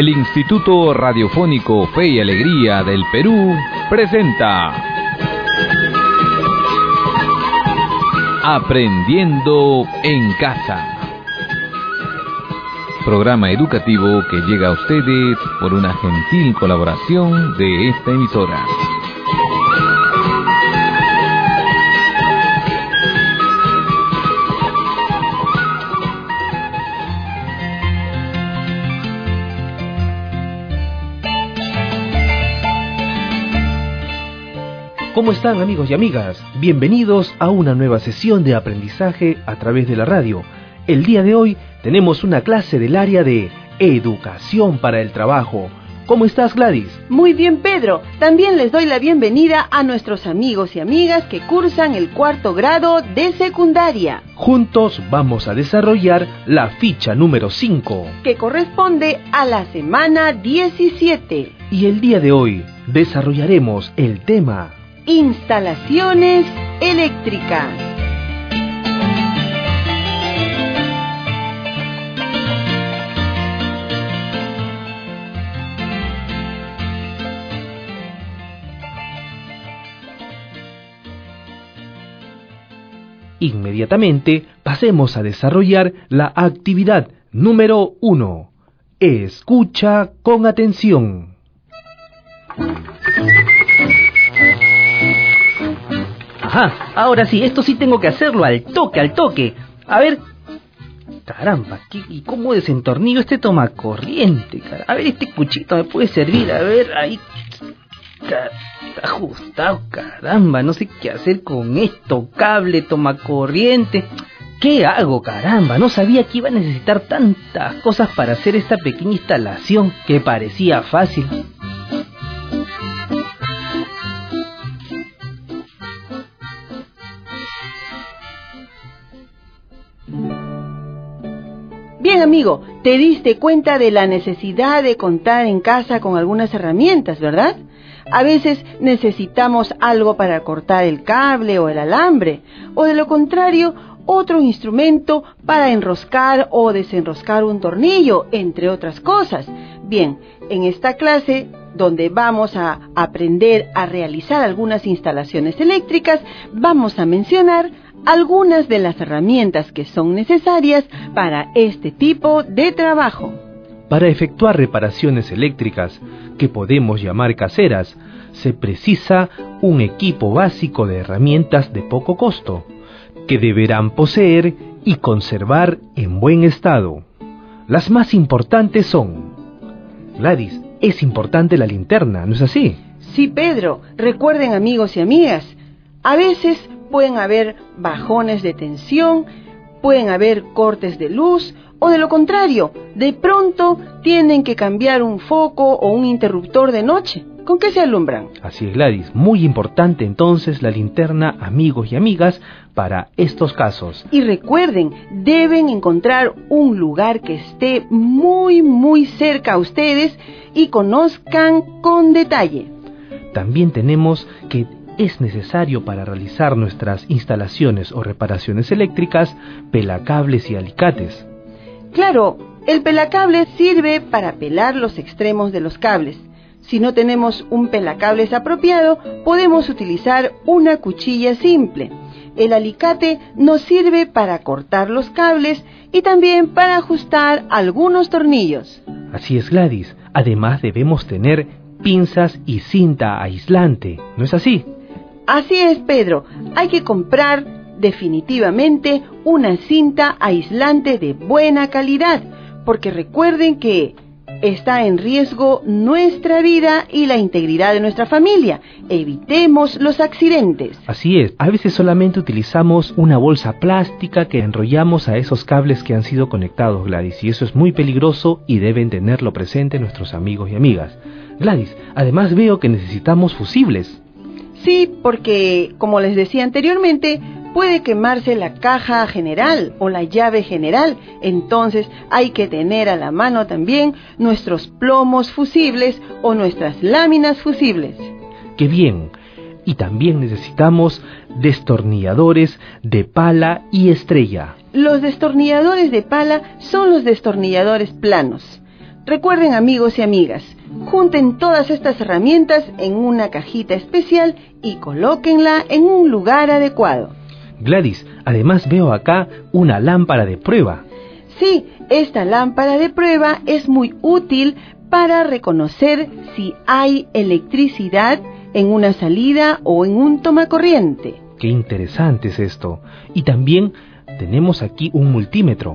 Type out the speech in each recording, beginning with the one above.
El Instituto Radiofónico Fe y Alegría del Perú presenta Aprendiendo en Casa. Programa educativo que llega a ustedes por una gentil colaboración de esta emisora. ¿Cómo están, amigos y amigas? Bienvenidos a una nueva sesión de aprendizaje a través de la radio. El día de hoy tenemos una clase del área de Educación para el Trabajo. ¿Cómo estás, Gladys? Muy bien, Pedro. También les doy la bienvenida a nuestros amigos y amigas que cursan el 4º grado de secundaria. Juntos vamos a desarrollar la ficha número 5, que corresponde a la semana 17. Y el día de hoy desarrollaremos el tema Instalaciones eléctricas. Inmediatamente pasemos a desarrollar la actividad número 1. Escucha con atención. Ajá, ahora sí, esto sí tengo que hacerlo al toque. A ver, caramba, ¿y cómo desentornillo este tomacorriente? A ver, este cuchito me puede servir, a ver, ahí... Está ajustado, caramba, no sé qué hacer con esto, cable, tomacorriente. ¿Qué hago, caramba? No sabía que iba a necesitar tantas cosas para hacer esta pequeña instalación que parecía fácil. Bien, amigo, te diste cuenta de la necesidad de contar en casa con algunas herramientas, ¿verdad? A veces necesitamos algo para cortar el cable o el alambre, o de lo contrario, otro instrumento para enroscar o desenroscar un tornillo, entre otras cosas. Bien, en esta clase, donde vamos a aprender a realizar algunas instalaciones eléctricas, vamos a mencionar algunas de las herramientas que son necesarias para este tipo de trabajo. Para efectuar reparaciones eléctricas, que podemos llamar caseras, se precisa un equipo básico de herramientas de poco costo, que deberán poseer y conservar en buen estado. Las más importantes son... Gladys, es importante la linterna, ¿no es así? Sí, Pedro. Recuerden, amigos y amigas, a veces pueden haber bajones de tensión, pueden haber cortes de luz, o de lo contrario, de pronto tienen que cambiar un foco o un interruptor de noche. ¿Con qué se alumbran? Así es, Gladys. Muy importante entonces la linterna, amigos y amigas, para estos casos. Y recuerden, deben encontrar un lugar que esté muy cerca a ustedes y conozcan con detalle. También tenemos que es necesario para realizar nuestras instalaciones o reparaciones eléctricas pelacables y alicates. Claro, el pelacable sirve para pelar los extremos de los cables. Si no tenemos un pelacables apropiado, podemos utilizar una cuchilla simple. El alicate nos sirve para cortar los cables y también para ajustar algunos tornillos. Así es, Gladys. Además debemos tener pinzas y cinta aislante, ¿no es así? Así es, Pedro. Hay que comprar definitivamente una cinta aislante de buena calidad, porque recuerden que está en riesgo nuestra vida y la integridad de nuestra familia. Evitemos los accidentes. Así es, a veces solamente utilizamos una bolsa plástica que enrollamos a esos cables que han sido conectados, Gladys, y eso es muy peligroso y deben tenerlo presente nuestros amigos y amigas. Gladys, además veo que necesitamos fusibles. Sí, porque, como les decía anteriormente, puede quemarse la caja general o la llave general. Entonces hay que tener a la mano también nuestros plomos fusibles o nuestras láminas fusibles. ¡Qué bien! Y también necesitamos destornilladores de pala y estrella. Los destornilladores de pala son los destornilladores planos. Recuerden, amigos y amigas, junten todas estas herramientas en una cajita especial y colóquenla en un lugar adecuado. Gladys, además veo acá una lámpara de prueba. Sí, esta lámpara de prueba es muy útil para reconocer si hay electricidad en una salida o en un tomacorriente. Qué interesante es esto. Y también tenemos aquí un multímetro.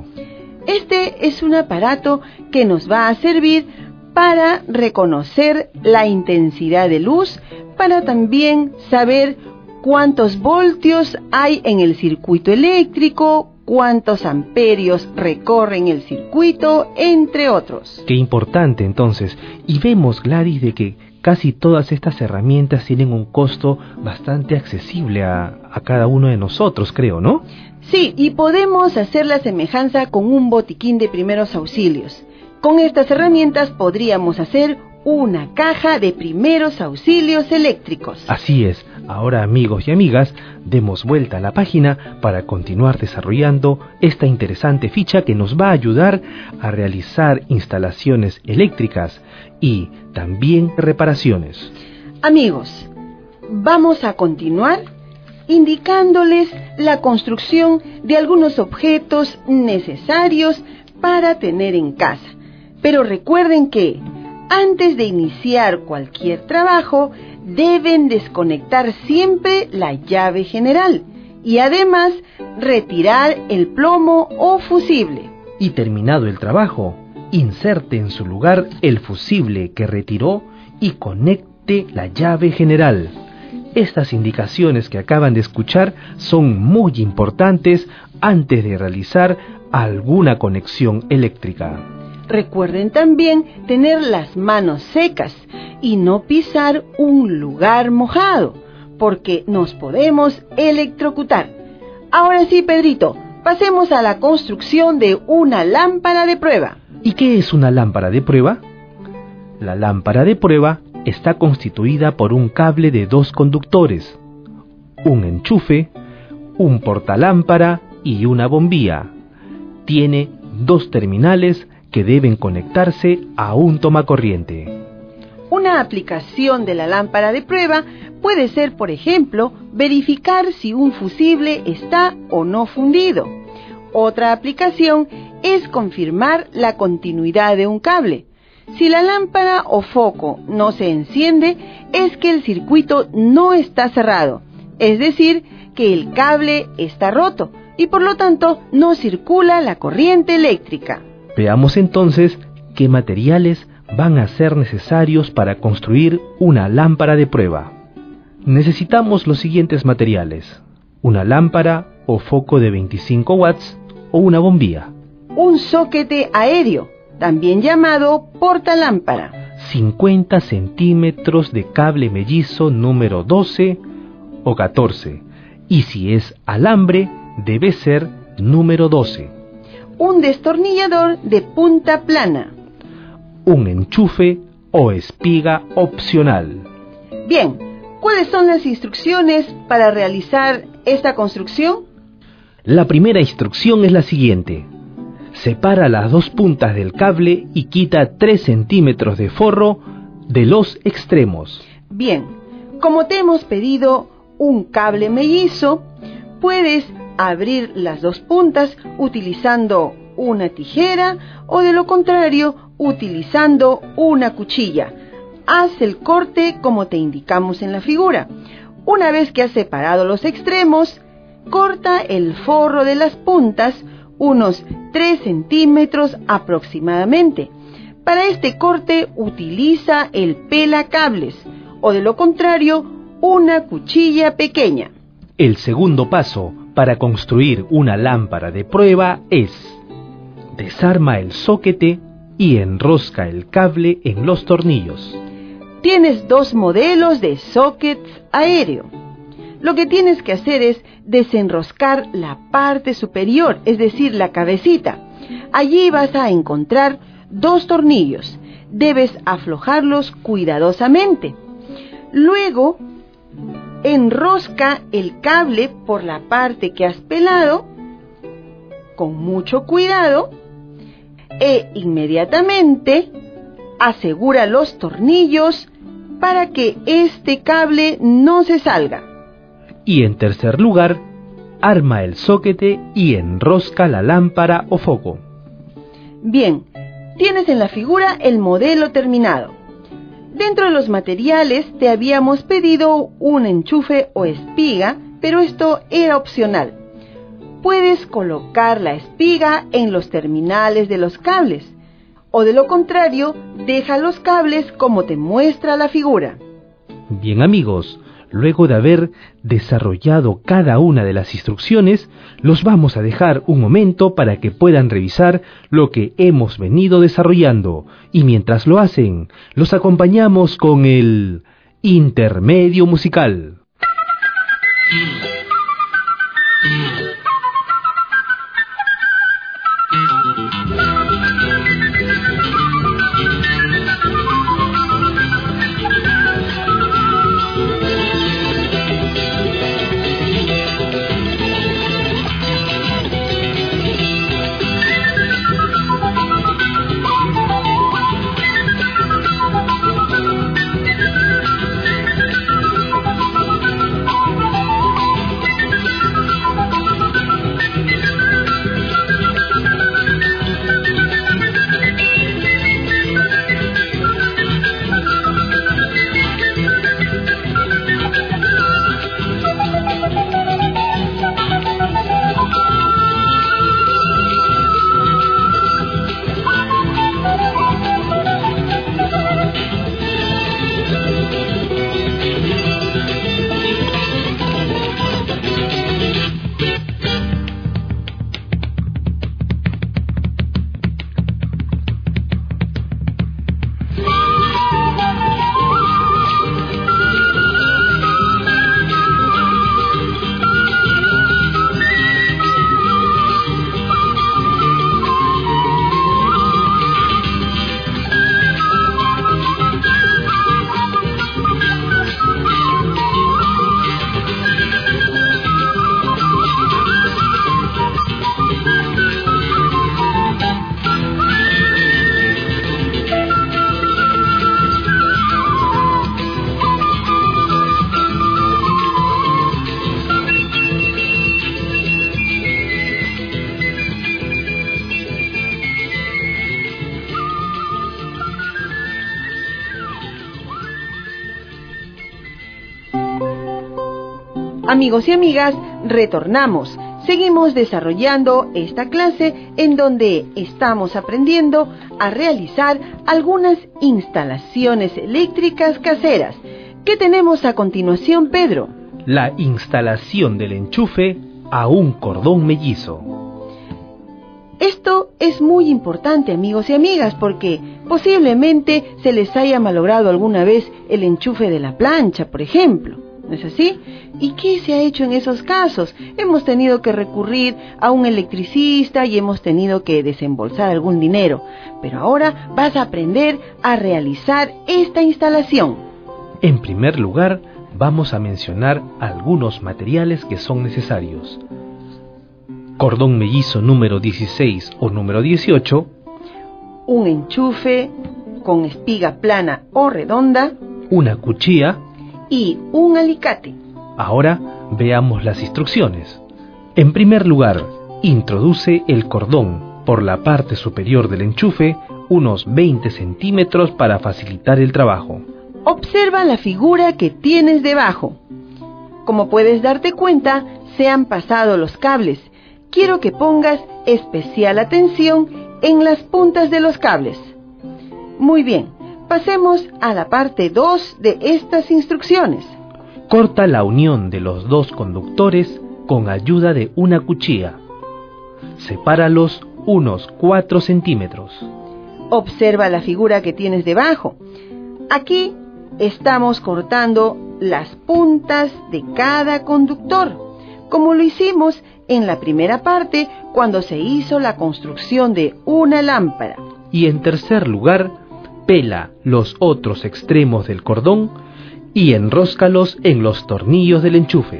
Este es un aparato que nos va a servir para reconocer la intensidad de luz, para también saber cuántos voltios hay en el circuito eléctrico, cuántos amperios recorren el circuito, entre otros. Qué importante entonces. Y vemos, Gladys, de que casi todas estas herramientas tienen un costo bastante accesible a cada uno de nosotros, creo, ¿no? Sí, y podemos hacer la semejanza con un botiquín de primeros auxilios. Con estas herramientas podríamos hacer una caja de primeros auxilios eléctricos. Así es. Ahora, amigos y amigas, demos vuelta a la página para continuar desarrollando esta interesante ficha que nos va a ayudar a realizar instalaciones eléctricas y también reparaciones. Amigos, vamos a continuar indicándoles la construcción de algunos objetos necesarios para tener en casa. Pero recuerden que antes de iniciar cualquier trabajo, deben desconectar siempre la llave general y además retirar el plomo o fusible. Y terminado el trabajo, inserte en su lugar el fusible que retiró y conecte la llave general. Estas indicaciones que acaban de escuchar son muy importantes antes de realizar alguna conexión eléctrica. Recuerden también tener las manos secas y no pisar un lugar mojado, porque nos podemos electrocutar. Ahora sí, Pedrito, pasemos a la construcción de una lámpara de prueba. ¿Y qué es una lámpara de prueba? La lámpara de prueba está constituida por un cable de 2 conductores, un enchufe, un portalámpara y una bombilla. Tiene 2 terminales que deben conectarse a un tomacorriente. Una aplicación de la lámpara de prueba puede ser, por ejemplo, verificar si un fusible está o no fundido. Otra aplicación es confirmar la continuidad de un cable. Si la lámpara o foco no se enciende, es que el circuito no está cerrado, es decir, que el cable está roto y por lo tanto no circula la corriente eléctrica. Veamos entonces qué materiales van a ser necesarios para construir una lámpara de prueba. Necesitamos los siguientes materiales: una lámpara o foco de 25 watts o una bombilla. Un soquete aéreo, también llamado portalámpara. 50 centímetros de cable mellizo número 12 o 14. Y si es alambre, debe ser número 12. Un destornillador de punta plana. Un enchufe o espiga opcional. Bien, ¿cuáles son las instrucciones para realizar esta construcción? La primera instrucción es la siguiente: separa las 2 puntas del cable y quita 3 centímetros de forro de los extremos. Bien, como te hemos pedido un cable mellizo, puedes abrir las 2 puntas utilizando una tijera o de lo contrario utilizando una cuchilla. Haz el corte como te indicamos en la figura. Una vez que has separado los extremos, corta el forro de las puntas unos 3 centímetros aproximadamente. Para este corte utiliza el pelacables o de lo contrario una cuchilla pequeña. El segundo paso para construir una lámpara de prueba es: desarma el soquete y enrosca el cable en los tornillos. Tienes 2 modelos de sockets aéreo. Lo que tienes que hacer es desenroscar la parte superior, es decir, la cabecita. Allí vas a encontrar 2 tornillos. Debes aflojarlos cuidadosamente. Luego, enrosca el cable por la parte que has pelado, con mucho cuidado, e inmediatamente asegura los tornillos para que este cable no se salga. Y en tercer lugar, arma el zóquete y enrosca la lámpara o foco. Bien, tienes en la figura el modelo terminado. Dentro de los materiales te habíamos pedido un enchufe o espiga, pero esto era opcional. Puedes colocar la espiga en los terminales de los cables, o de lo contrario, deja los cables como te muestra la figura. Bien amigos, luego de haber desarrollado cada una de las instrucciones, los vamos a dejar un momento para que puedan revisar lo que hemos venido desarrollando. Y mientras lo hacen, los acompañamos con el intermedio musical. Amigos y amigas, retornamos. Seguimos desarrollando esta clase en donde estamos aprendiendo a realizar algunas instalaciones eléctricas caseras. ¿Qué tenemos a continuación, Pedro? La instalación del enchufe a un cordón mellizo. Esto es muy importante, amigos y amigas, porque posiblemente se les haya malogrado alguna vez el enchufe de la plancha, por ejemplo. ¿No es así? ¿Y qué se ha hecho en esos casos? Hemos tenido que recurrir a un electricista y hemos tenido que desembolsar algún dinero. Pero ahora vas a aprender a realizar esta instalación. En primer lugar, vamos a mencionar algunos materiales que son necesarios. Cordón mellizo número 16 o número 18. Un enchufe con espiga plana o redonda. Una cuchilla. Y un alicate. Ahora veamos las instrucciones. En primer lugar, introduce el cordón por la parte superior del enchufe unos 20 centímetros para facilitar el trabajo. Observa la figura que tienes debajo. Como puedes darte cuenta, se han pasado los cables. Quiero que pongas especial atención en las puntas de los cables. Muy bien. Pasemos a la parte 2 de estas instrucciones. Corta la unión de los dos conductores con ayuda de una cuchilla. Sepáralos unos 4 centímetros. Observa la figura que tienes debajo. Aquí estamos cortando las puntas de cada conductor, como lo hicimos en la primera parte cuando se hizo la construcción de una lámpara. Y en tercer lugar, pela los otros extremos del cordón y enróscalos en los tornillos del enchufe.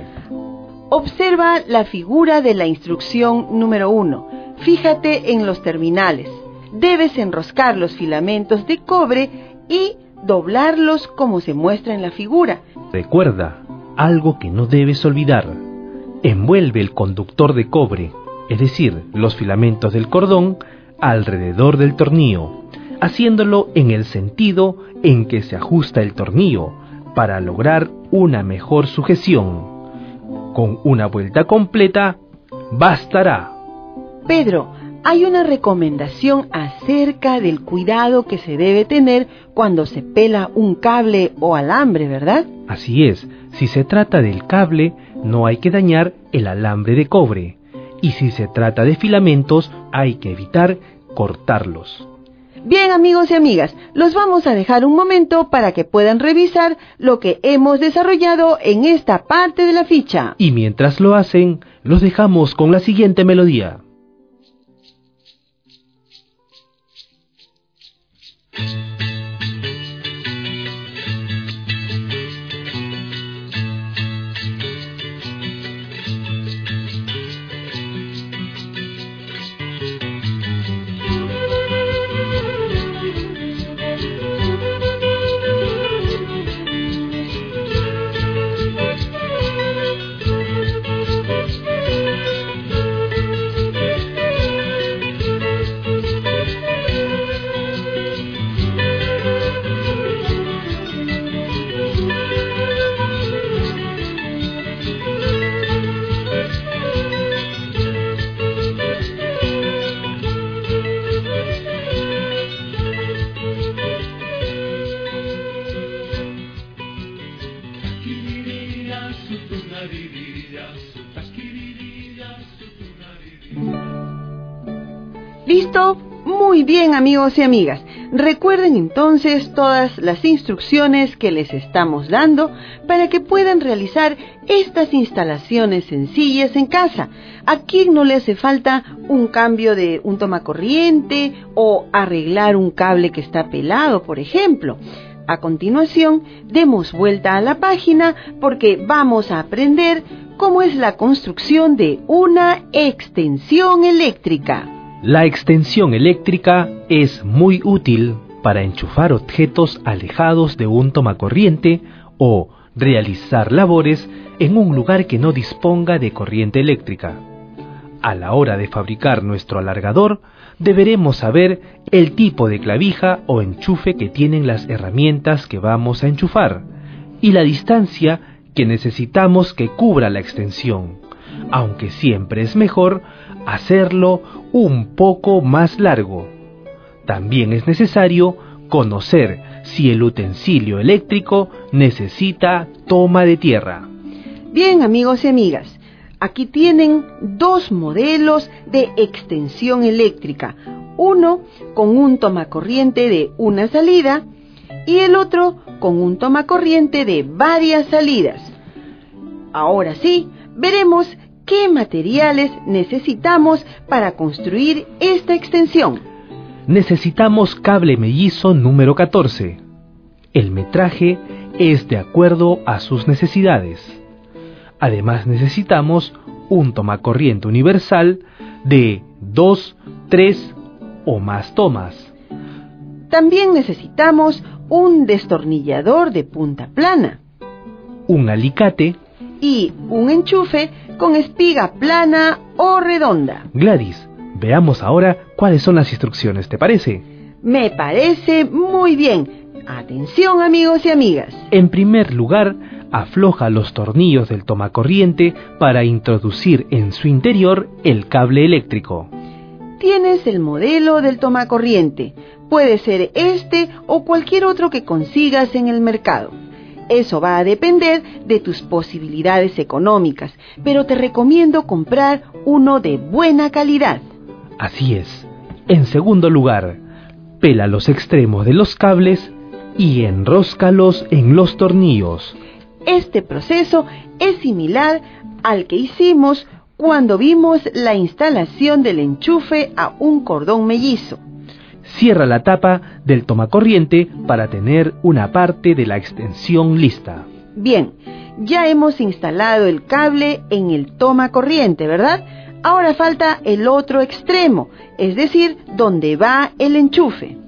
Observa la figura de la instrucción número 1. Fíjate en los terminales. debes enroscar los filamentos de cobre y doblarlos como se muestra en la figura. Recuerda, algo que no debes olvidar. Envuelve el conductor de cobre, es decir, los filamentos del cordón, alrededor del tornillo, haciéndolo en el sentido en que se ajusta el tornillo para lograr una mejor sujeción. Con una vuelta completa, bastará. Pedro, hay una recomendación acerca del cuidado que se debe tener cuando se pela un cable o alambre, ¿verdad? Así es, si se trata del cable, no hay que dañar el alambre de cobre. Y si se trata de filamentos, hay que evitar cortarlos. Bien, amigos y amigas, los vamos a dejar un momento para que puedan revisar lo que hemos desarrollado en esta parte de la ficha. Y mientras lo hacen, los dejamos con la siguiente melodía. ¿Listo? Muy bien, amigos y amigas. Recuerden entonces todas las instrucciones que les estamos dando para que puedan realizar estas instalaciones sencillas en casa. ¿A quién no le hace falta un cambio de un tomacorriente o arreglar un cable que está pelado, por ejemplo? A continuación, demos vuelta a la página porque vamos a aprender cómo es la construcción de una extensión eléctrica. La extensión eléctrica es muy útil para enchufar objetos alejados de un tomacorriente o realizar labores en un lugar que no disponga de corriente eléctrica. A la hora de fabricar nuestro alargador, deberemos saber el tipo de clavija o enchufe que tienen las herramientas que vamos a enchufar y la distancia que necesitamos que cubra la extensión, aunque siempre es mejor hacerlo un poco más largo. También es necesario conocer si el utensilio eléctrico necesita toma de tierra. Bien, amigos y amigas, aquí tienen dos modelos de extensión eléctrica, uno con un tomacorriente de una salida y el otro con un tomacorriente de varias salidas. Ahora sí, veremos ¿qué materiales necesitamos para construir esta extensión? Necesitamos cable mellizo número 14. El metraje es de acuerdo a sus necesidades. Además necesitamos un tomacorriente universal de 2, 3 o más tomas. También necesitamos un destornillador de punta plana, un alicate y un enchufe con espiga plana o redonda. Gladys, veamos ahora cuáles son las instrucciones, ¿te parece? Me parece muy bien. Atención, amigos y amigas. En primer lugar, afloja los tornillos del tomacorriente para introducir en su interior el cable eléctrico. Tienes el modelo del tomacorriente. Puede ser este o cualquier otro que consigas en el mercado. Eso va a depender de tus posibilidades económicas, pero te recomiendo comprar uno de buena calidad. Así es. En segundo lugar, pela los extremos de los cables y enróscalos en los tornillos. Este proceso es similar al que hicimos cuando vimos la instalación del enchufe a un cordón mellizo. Cierra la tapa del tomacorriente para tener una parte de la extensión lista. Bien, ya hemos instalado el cable en el tomacorriente, ¿verdad? Ahora falta el otro extremo, es decir, donde va el enchufe.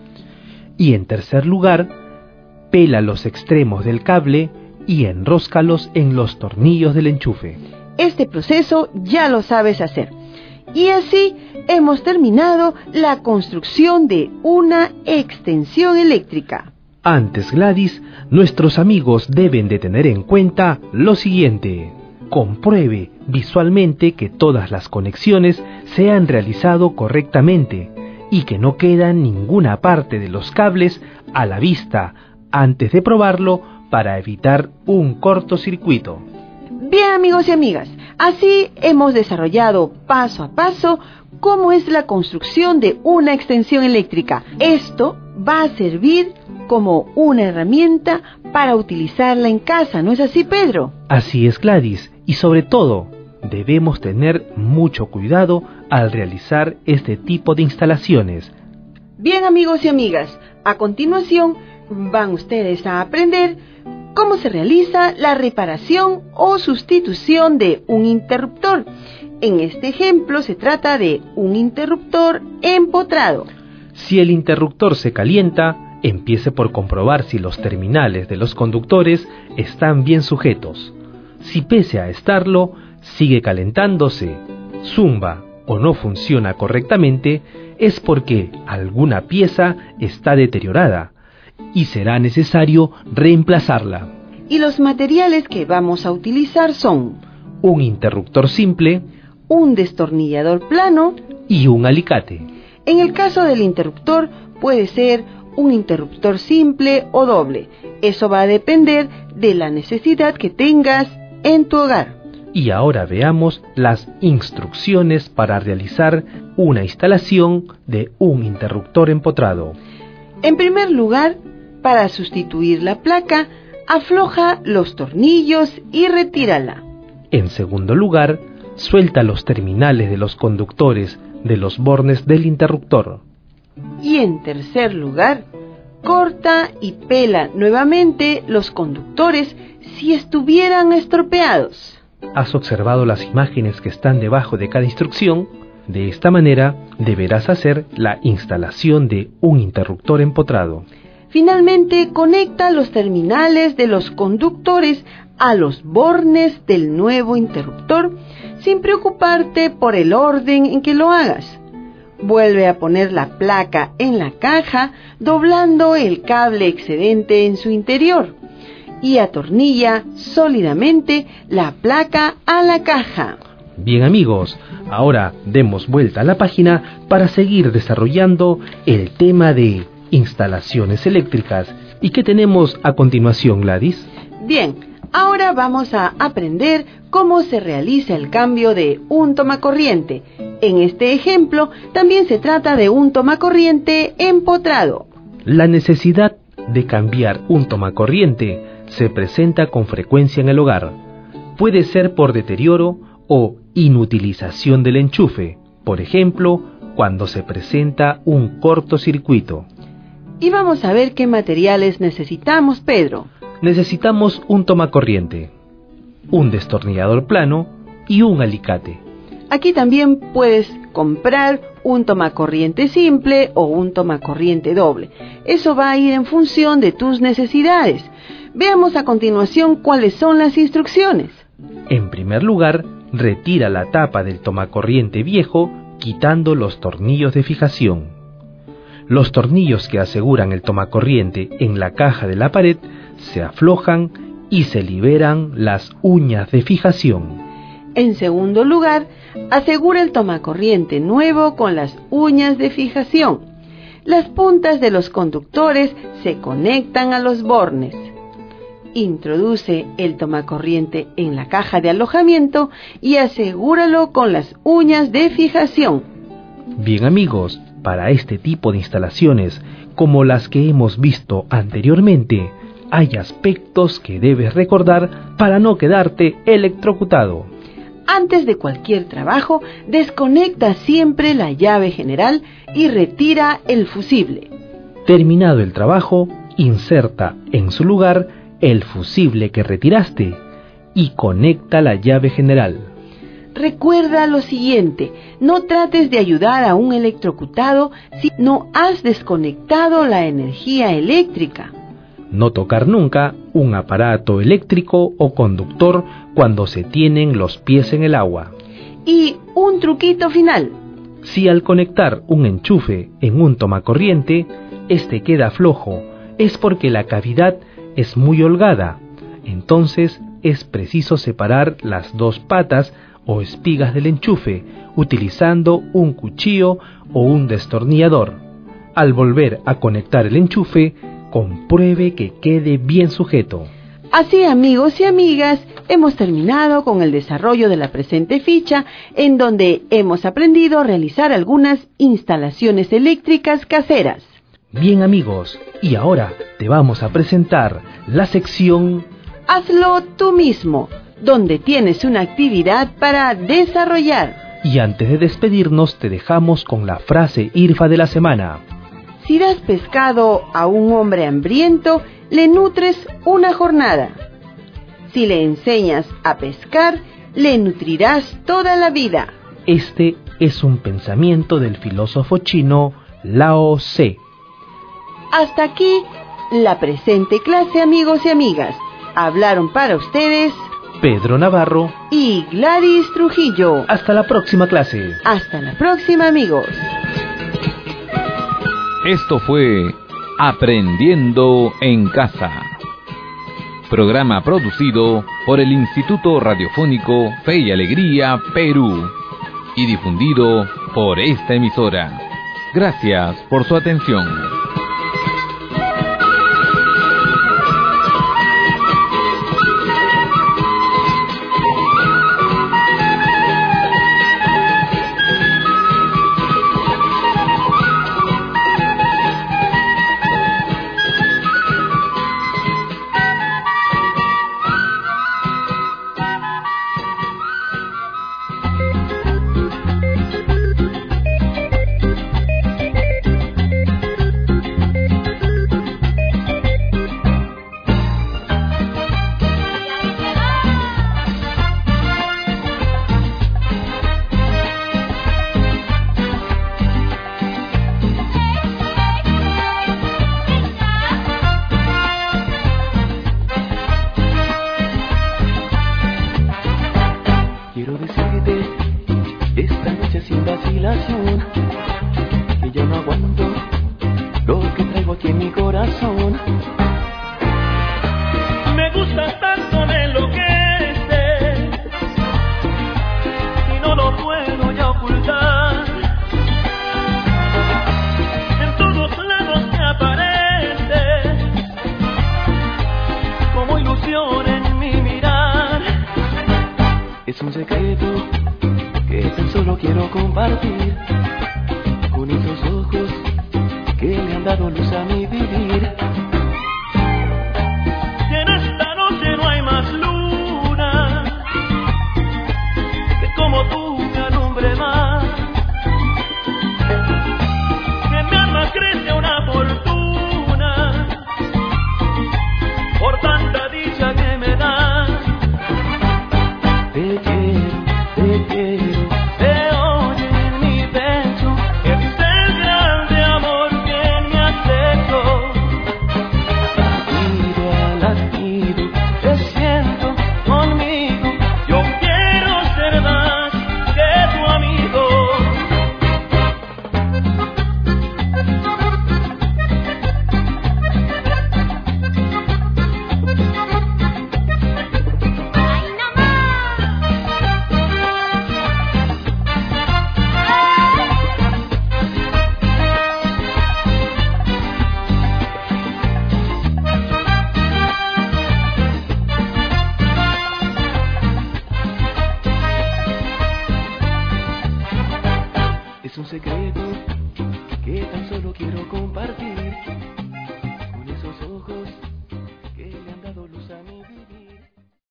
Y en tercer lugar, pela los extremos del cable y enróscalos en los tornillos del enchufe. Este proceso ya lo sabes hacer. Y así hemos terminado la construcción de una extensión eléctrica. Antes, Gladys, nuestros amigos deben de tener en cuenta lo siguiente. Compruebe visualmente que todas las conexiones se han realizado correctamente y que no queda ninguna parte de los cables a la vista antes de probarlo para evitar un cortocircuito. Bien, amigos y amigas, así hemos desarrollado paso a paso cómo es la construcción de una extensión eléctrica. Esto va a servir como una herramienta para utilizarla en casa, ¿no es así, Pedro? Así es, Gladys, y sobre todo, debemos tener mucho cuidado al realizar este tipo de instalaciones. Bien, amigos y amigas, a continuación van ustedes a aprender cómo se realiza la reparación o sustitución de un interruptor. En este ejemplo se trata de un interruptor empotrado. Si el interruptor se calienta, empiece por comprobar si los terminales de los conductores están bien sujetos. Si pese a estarlo, sigue calentándose, zumba o no funciona correctamente, es porque alguna pieza está deteriorada y será necesario reemplazarla. Y los materiales que vamos a utilizar son un interruptor simple, un destornillador plano y un alicate. En el caso del interruptor puede ser un interruptor simple o doble. Eso va a depender de la necesidad que tengas en tu hogar. Y ahora veamos las instrucciones para realizar una instalación de un interruptor empotrado. En primer lugar, para sustituir la placa, afloja los tornillos y retírala. En segundo lugar, suelta los terminales de los conductores de los bornes del interruptor. Y en tercer lugar, corta y pela nuevamente los conductores si estuvieran estropeados. ¿Has observado las imágenes que están debajo de cada instrucción? De esta manera, deberás hacer la instalación de un interruptor empotrado. Finalmente, conecta los terminales de los conductores a los bornes del nuevo interruptor sin preocuparte por el orden en que lo hagas. Vuelve a poner la placa en la caja doblando el cable excedente en su interior y atornilla sólidamente la placa a la caja. Bien, amigos, ahora demos vuelta a la página para seguir desarrollando el tema de instalaciones eléctricas. ¿Y qué tenemos a continuación, Gladys? Bien, ahora vamos a aprender cómo se realiza el cambio de un tomacorriente. En este ejemplo, también se trata de un tomacorriente empotrado. La necesidad de cambiar un tomacorriente se presenta con frecuencia en el hogar. Puede ser por deterioro o inutilización del enchufe, por ejemplo, cuando se presenta un cortocircuito. Y vamos a ver qué materiales necesitamos, Pedro. Necesitamos un tomacorriente, un destornillador plano y un alicate. Aquí también puedes comprar un tomacorriente simple o un tomacorriente doble. Eso va a ir en función de tus necesidades. Veamos a continuación cuáles son las instrucciones. En primer lugar, retira la tapa del tomacorriente viejo quitando los tornillos de fijación. Los tornillos que aseguran el tomacorriente en la caja de la pared se aflojan y se liberan las uñas de fijación. En segundo lugar, asegura el tomacorriente nuevo con las uñas de fijación. Las puntas de los conductores se conectan a los bornes. Introduce el tomacorriente en la caja de alojamiento y asegúralo con las uñas de fijación. Bien, amigos, para este tipo de instalaciones, como las que hemos visto anteriormente, hay aspectos que debes recordar para no quedarte electrocutado. Antes de cualquier trabajo, desconecta siempre la llave general y retira el fusible. Terminado el trabajo, inserta en su lugar el fusible que retiraste y conecta la llave general. Recuerda lo siguiente, no trates de ayudar a un electrocutado si no has desconectado la energía eléctrica. No tocar nunca un aparato eléctrico o conductor cuando se tienen los pies en el agua. Y un truquito final. Si al conectar un enchufe en un tomacorriente, este queda flojo, es porque la cavidad es muy holgada. Entonces es preciso separar las dos patas o espigas del enchufe utilizando un cuchillo o un destornillador. Al volver a conectar el enchufe, compruebe que quede bien sujeto. Así, amigos y amigas, hemos terminado con el desarrollo de la presente ficha, en donde hemos aprendido a realizar algunas instalaciones eléctricas caseras. Bien, amigos, y ahora te vamos a presentar la sección Hazlo tú mismo, donde tienes una actividad para desarrollar. Y antes de despedirnos te dejamos con la frase IRFA de la semana. Si das pescado a un hombre hambriento, le nutres una jornada. Si le enseñas a pescar, le nutrirás toda la vida. Este es un pensamiento del filósofo chino Lao Tse. Hasta aquí la presente clase, amigos y amigas. Hablaron para ustedes Pedro Navarro y Gladys Trujillo. Hasta la próxima clase. Hasta la próxima, amigos. Esto fue Aprendiendo en Casa. Programa producido por el Instituto Radiofónico Fe y Alegría, Perú. Y difundido por esta emisora. Gracias por su atención. Que ya no aguanto lo que traigo aquí en mi corazón. Me gusta tanto, me enloquece y no lo puedo ya ocultar. En todos lados me aparece como ilusión en mi mirar. Es un secreto que tan solo quiero compartir con esos ojos que le han dado luz a mi vivir.